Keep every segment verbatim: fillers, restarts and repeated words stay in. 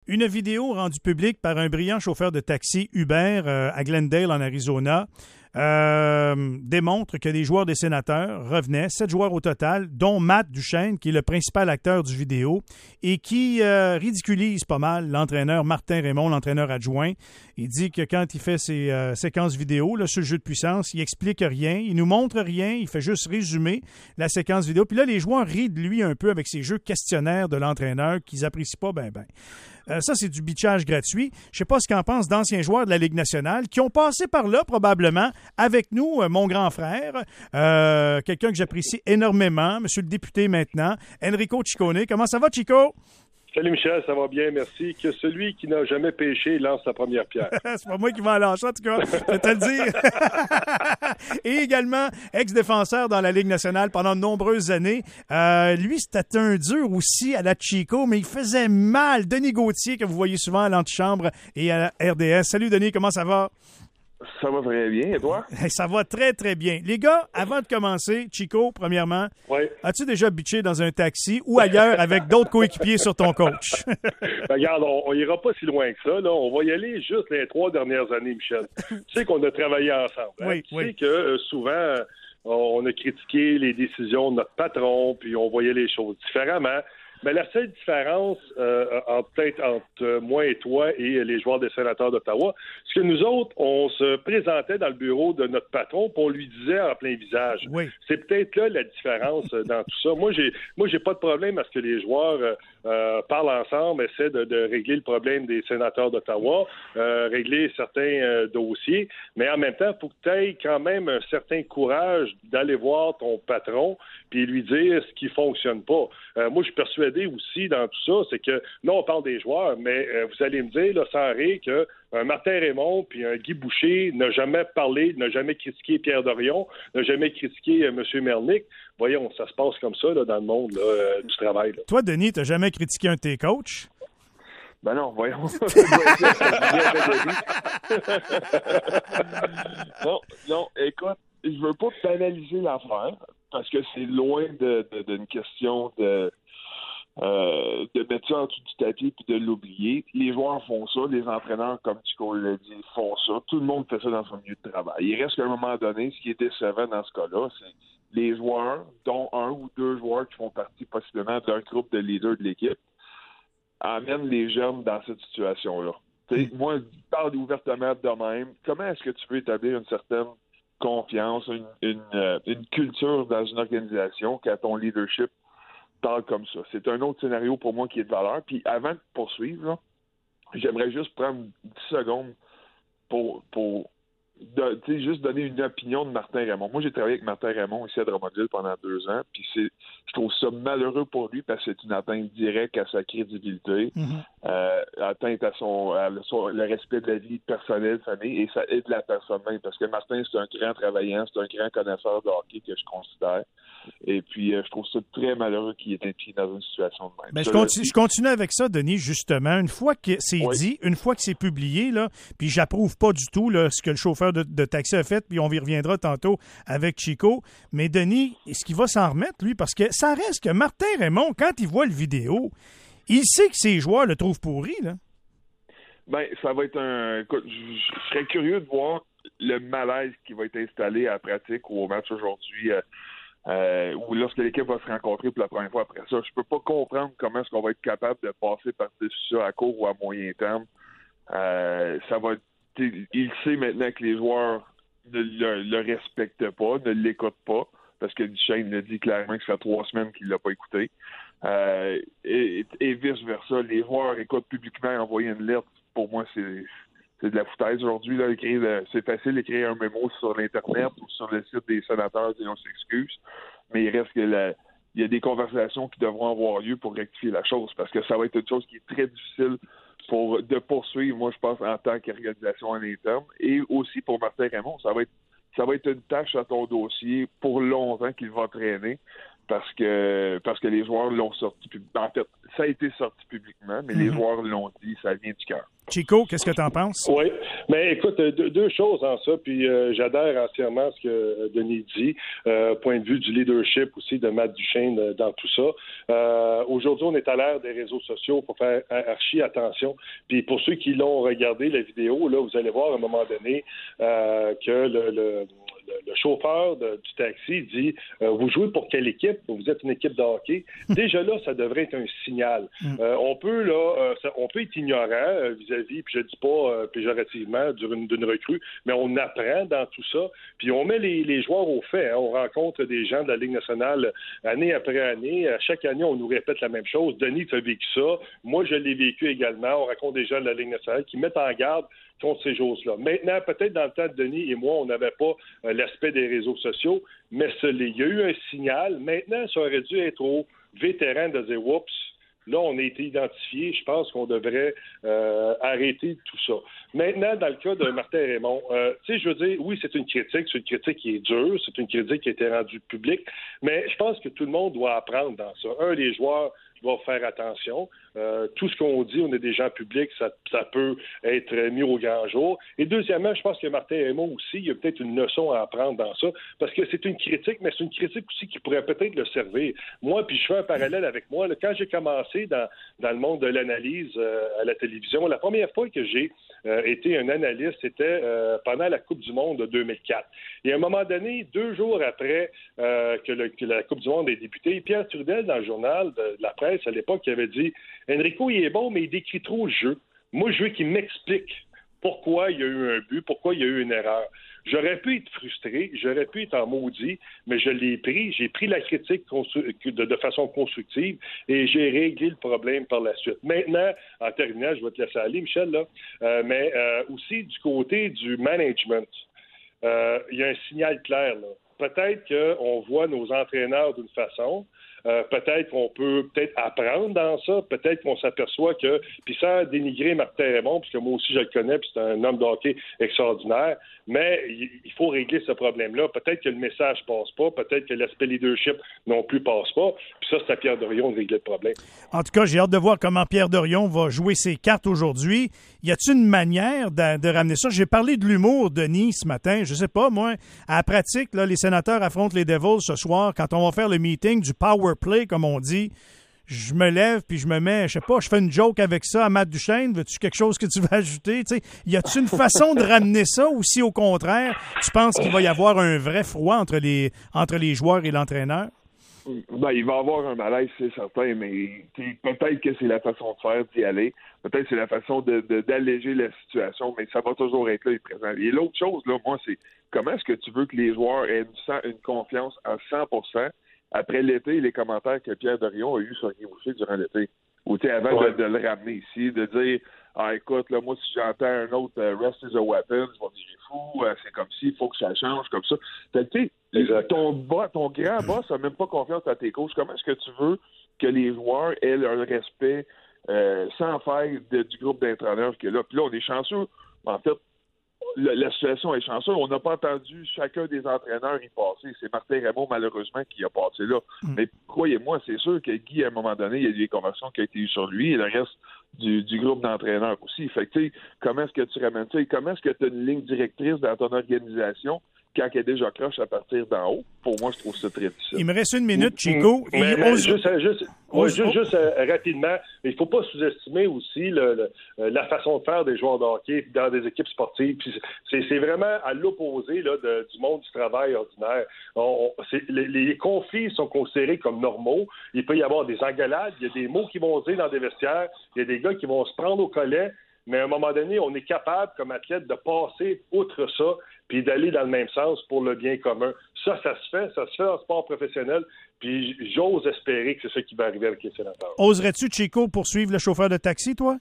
Une vidéo rendue publique par un brillant chauffeur de taxi Uber euh, à Glendale, en Arizona, euh, démontre que des joueurs des Sénateurs revenaient, sept joueurs au total, dont Matt Duchesne, qui est le principal acteur du vidéo, et qui euh, ridiculise pas mal l'entraîneur Martin Raymond, l'entraîneur adjoint. Il dit que quand il fait ses euh, séquences vidéo là, sur le jeu de puissance, il explique rien, il nous montre rien, il fait juste résumer la séquence vidéo. Puis là, les joueurs rient de lui un peu avec ces jeux questionnaires de l'entraîneur qu'ils apprécient pas ben ben. Euh, ça, c'est du bitchage gratuit. Je sais pas ce qu'en pensent d'anciens joueurs de la Ligue nationale qui ont passé par là, probablement, avec nous, euh, mon grand frère, euh, quelqu'un que j'apprécie énormément, monsieur le député maintenant, Enrico Ciccone. Comment ça va, Chico? Salut Michel, ça va bien, merci. Que celui qui n'a jamais péché lance sa première pierre. C'est pas moi qui vais en lâcher, en tout cas, je vais te le dire. Et également, ex-défenseur dans la Ligue nationale pendant de nombreuses années. Euh, lui, c'était un dur aussi à la Chico, mais il faisait mal. Denis Gauthier, que vous voyez souvent à l'antichambre et à la R D S. Salut Denis, comment ça va? Ça va très bien, et toi? Ça va très, très bien. Les gars, avant de commencer, Chico, premièrement, oui. As-tu déjà bitché dans un taxi ou ailleurs avec d'autres coéquipiers sur ton coach? Ben, regarde, on n'ira pas si loin que ça. Là. On va y aller juste les trois dernières années, Michel. Tu sais qu'on a travaillé ensemble. Hein? Oui, tu oui. sais que euh, souvent, on a critiqué les décisions de notre patron, puis on voyait les choses différemment. Mais la seule différence euh, entre, peut-être entre moi et toi et les joueurs des Sénateurs d'Ottawa, c'est que nous autres, on se présentait dans le bureau de notre patron puis on lui disait en plein visage. Oui. C'est peut-être là la différence dans tout ça. Moi, j'ai moi j'ai pas de problème à ce que les joueurs euh, euh, parlent ensemble, essaient de, de régler le problème des Sénateurs d'Ottawa, euh, régler certains euh, dossiers, mais en même temps, il faut que tu aies quand même un certain courage d'aller voir ton patron puis lui dire ce qui fonctionne pas. Euh, moi, je suis persuadé aussi dans tout ça, c'est que, là, on parle des joueurs, mais euh, vous allez me dire, là, sans rire, que un Martin Raymond puis un Guy Boucher n'a jamais parlé, n'a jamais critiqué Pierre Dorion, n'a jamais critiqué euh, M. Mernick. Voyons, ça se passe comme ça là, dans le monde là, euh, du travail. Là. Toi, Denis, t'as jamais critiqué un de tes coachs? Ben non, voyons. non, non, écoute, je veux pas banaliser l'affaire, parce que c'est loin de, de, d'une question de Euh, de mettre ça en dessous du tapis puis de l'oublier. Les joueurs font ça, les entraîneurs, comme Chico l'a dit, font ça. Tout le monde fait ça dans son milieu de travail. Il reste qu'à un moment donné, ce qui est décevant dans ce cas-là, c'est les joueurs, dont un ou deux joueurs qui font partie possiblement d'un groupe de leaders de l'équipe, amènent les jeunes dans cette situation-là. T'sais, moi, je parle ouvertement de même. Comment est-ce que tu peux établir une certaine confiance, une, une, euh, une culture dans une organisation quand ton leadership parle comme ça? C'est un autre scénario pour moi qui est de valeur. Puis avant de poursuivre, là, j'aimerais juste prendre dix secondes pour, pour de, juste donner une opinion de Martin Raymond. Moi, j'ai travaillé avec Martin Raymond ici à Drummondville pendant deux ans, puis c'est, je trouve ça malheureux pour lui parce que c'est une atteinte directe à sa crédibilité, mm-hmm. euh, atteinte à son, à son le respect de la vie personnelle, famille, et ça aide la personne même, parce que Martin, c'est un grand travaillant, c'est un grand connaisseur de hockey que je considère. Et puis, euh, je trouve ça très malheureux qu'il ait été dans une situation de même. Ben, je, continue, je continue avec ça, Denis, justement. Une fois que c'est oui. dit, une fois que c'est publié, là, puis j'approuve pas du tout là, ce que le chauffeur de, de taxi a fait, puis on y reviendra tantôt avec Chico. Mais Denis, est-ce qu'il va s'en remettre, lui? Parce que ça reste que Martin Raymond, quand il voit le vidéo, il sait que ses joueurs le trouvent pourri, là. Ben, ça va être un... Écoute, je, je serais curieux de voir le malaise qui va être installé à la pratique ou au match aujourd'hui. Euh, Euh, ou lorsque l'équipe va se rencontrer pour la première fois après ça. Je peux pas comprendre comment est-ce qu'on va être capable de passer par-dessus ça à court ou à moyen terme. Euh, ça va il sait maintenant que les joueurs ne le, le respectent pas, ne l'écoutent pas, parce que Duchesne l'a dit clairement que ça fait trois semaines qu'il l'a pas écouté. Euh, et, et vice-versa, les joueurs écoutent publiquement envoyer une lettre. Pour moi, c'est C'est de la foutaise aujourd'hui. Là, écrire de, c'est facile d'écrire un mémo sur l'Internet ou sur le site des Sénateurs et on s'excuse, mais il reste que la, il y a des conversations qui devront avoir lieu pour rectifier la chose, parce que ça va être une chose qui est très difficile pour de poursuivre, moi je pense, en tant qu'organisation en interne, et aussi pour Martin Raymond, ça va être ça va être une tâche à ton dossier pour longtemps qu'il va traîner. parce que parce que les joueurs l'ont sorti. En fait, ça a été sorti publiquement, mais mm-hmm. les joueurs l'ont dit, ça vient du cœur. Chico, qu'est-ce que tu en penses? Oui, mais écoute, deux, deux choses en ça, puis euh, j'adhère entièrement à ce que euh, Denis dit, euh, point de vue du leadership aussi de Matt Duchesne euh, dans tout ça. Euh, aujourd'hui, on est à l'ère des réseaux sociaux, il faut faire archi attention. Puis pour ceux qui l'ont regardé, la vidéo, là, vous allez voir à un moment donné euh, que le... le le chauffeur de, du taxi dit euh, « Vous jouez pour quelle équipe? Vous êtes une équipe de hockey. » Déjà là, ça devrait être un signal. Euh, on peut là, euh, ça, on peut être ignorant euh, vis-à-vis, puis je dis pas euh, péjorativement d'une, d'une recrue, mais on apprend dans tout ça, puis on met les, les joueurs au fait. Hein. On rencontre des gens de la Ligue nationale année après année. À chaque année, on nous répète la même chose. Denis, tu as vécu ça. Moi, je l'ai vécu également. On rencontre des gens de la Ligue nationale qui mettent en garde contre ces choses-là. Maintenant, peut-être dans le temps de Denis et moi, on n'avait pas euh, l'aspect des réseaux sociaux, mais ce, il y a eu un signal. Maintenant, ça aurait dû être aux vétérans de dire « Oups, là, on a été identifié. Je pense qu'on devrait euh, arrêter tout ça. » Maintenant, dans le cas de Martin Raymond, euh, tu sais, je veux dire, oui, c'est une critique, c'est une critique qui est dure, c'est une critique qui a été rendue publique, mais je pense que tout le monde doit apprendre dans ça. Un, les joueurs doivent faire attention. Euh, tout ce qu'on dit, on est des gens publics, ça, ça peut être mis au grand jour. Et deuxièmement, je pense que Martin Raymond aussi, il y a peut-être une leçon à apprendre dans ça, parce que c'est une critique, mais c'est une critique aussi qui pourrait peut-être le servir. Moi, puis je fais un parallèle avec moi, là, quand j'ai commencé dans, dans le monde de l'analyse euh, à la télévision, la première fois que j'ai euh, été un analyste, c'était euh, pendant la Coupe du Monde de deux mille quatre. Et à un moment donné, deux jours après euh, que, le, que la Coupe du Monde ait débuté, Pierre Trudel, dans le journal de, de la presse à l'époque, il avait dit « Enrico, il est bon, mais il décrit trop le jeu. Moi, je veux qu'il m'explique pourquoi il y a eu un but, pourquoi il y a eu une erreur. » J'aurais pu être frustré, j'aurais pu être en maudit, mais je l'ai pris. J'ai pris la critique de, de façon constructive et j'ai réglé le problème par la suite. Maintenant, en terminant, je vais te laisser aller, Michel, là, euh, mais euh, aussi du côté du management, euh, il y a un signal clair, là. Peut-être qu'on voit nos entraîneurs d'une façon, euh, peut-être qu'on peut peut-être apprendre dans ça, peut-être qu'on s'aperçoit que, puis sans dénigrer Martin Raymond, puisque moi aussi je le connais, puis c'est un homme de hockey extraordinaire, mais il faut régler ce problème-là. Peut-être que le message passe pas, peut-être que l'aspect leadership non plus passe pas, puis ça, c'est à Pierre Dorion de régler le problème. En tout cas, j'ai hâte de voir comment Pierre Dorion va jouer ses cartes aujourd'hui. Y a-t-il une manière de, de ramener ça? J'ai parlé de l'humour, Denis, ce matin. Je sais pas, moi, à la pratique, là, les sénateurs affrontent les Devils ce soir. Quand on va faire le meeting du power play, comme on dit, je me lève puis je me mets, je sais pas, je fais une joke avec ça à Matt Duchesne. Veux-tu quelque chose que tu veux ajouter? Tu sais, y a-t-il une façon de ramener ça ou si au contraire, tu penses qu'il va y avoir un vrai froid entre les, entre les joueurs et l'entraîneur? Ben, il va y avoir un malaise, c'est certain, mais peut-être que c'est la façon de faire d'y aller. Peut-être que c'est la façon de, de, d'alléger la situation, mais ça va toujours être là et présent. Et l'autre chose, là, moi, c'est comment est-ce que tu veux que les joueurs aient une, une confiance à cent pour cent après l'été et les commentaires que Pierre Dorion a eu sur Guy Boucher durant l'été? Ou tu sais, avant ouais. de, de le ramener ici, de dire ah écoute, là, moi, si j'entends un autre uh, Rest is a weapon, je vais dire fou, uh, c'est comme si, il faut que ça change, comme ça. Tu sais, ton, bas, ton grand boss n'a même pas confiance à tes coachs. Comment est-ce que tu veux que les joueurs aient un respect euh, sans faille de, du groupe d'entraîneurs qui est là? Puis là, on est chanceux. En fait, la, la situation est chanceuse. On n'a pas entendu chacun des entraîneurs y passer. C'est Martin Raymond, malheureusement, qui a passé là. Mm. Mais croyez-moi, c'est sûr que Guy, à un moment donné, il y a eu des conversations qui ont été eues sur lui et le reste du, du groupe d'entraîneurs aussi. Fait que, tu sais, comment est-ce que tu ramènes ça? Et comment est-ce que tu as une ligne directrice dans ton organisation quand elle est déjà croche à partir d'en haut? Pour moi, je trouve ça très difficile. Il me reste une minute, Chico. Mais, mais, ose... Juste, juste, ouais, ose... juste, juste euh, rapidement, il ne faut pas sous-estimer aussi le, le, la façon de faire des joueurs de hockey dans des équipes sportives. Puis c'est, c'est vraiment à l'opposé là, de, du monde du travail ordinaire. On, c'est, les, les conflits sont considérés comme normaux. Il peut y avoir des engueulades, il y a des mots qui vont se dire dans des vestiaires, il y a des gars qui vont se prendre au collet. Mais à un moment donné, on est capable, comme athlète, de passer outre ça puis d'aller dans le même sens pour le bien commun. Ça, ça se fait. Ça se fait en sport professionnel. Puis j'ose espérer que c'est ça qui va arriver avec les sénateurs. Oserais-tu, Chico, poursuivre le chauffeur de taxi, toi?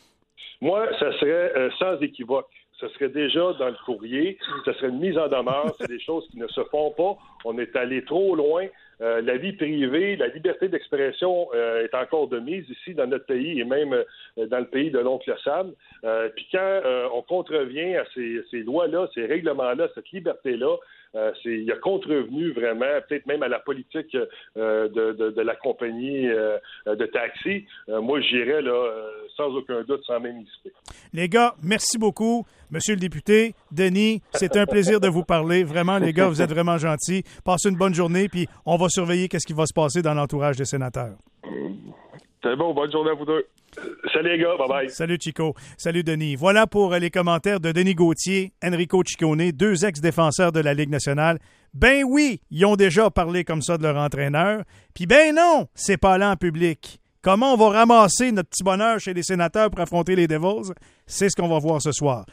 Moi, ça serait euh, sans équivoque. Ce serait déjà dans le courrier. Ce serait une mise en demeure. C'est des choses qui ne se font pas. On est allé trop loin. Euh, la vie privée, la liberté d'expression euh, est encore de mise ici dans notre pays et même euh, dans le pays de l'oncle Sam. Euh, Puis quand euh, on contrevient à ces, ces lois-là, ces règlements-là, cette liberté-là, Euh, c'est, il a contrevenu vraiment, peut-être même à la politique euh, de, de, de la compagnie euh, de taxi. Euh, moi, j'irais là, euh, sans aucun doute, sans même hésiter. Les gars, merci beaucoup. Monsieur le député, Denis, c'est un plaisir de vous parler. Vraiment, les gars, vous êtes vraiment gentils. Passez une bonne journée, puis on va surveiller qu'est-ce qui va se passer dans l'entourage des sénateurs. C'est bon, bonne journée à vous deux. Salut les gars, bye-bye. Salut Chico. Salut Denis. Voilà pour les commentaires de Denis Gauthier, Enrico Ciccone, deux ex-défenseurs de la Ligue nationale. Ben oui, ils ont déjà parlé comme ça de leur entraîneur. Puis ben non, c'est pas là en public. Comment on va ramasser notre petit bonheur chez les sénateurs pour affronter les Devils? C'est ce qu'on va voir ce soir.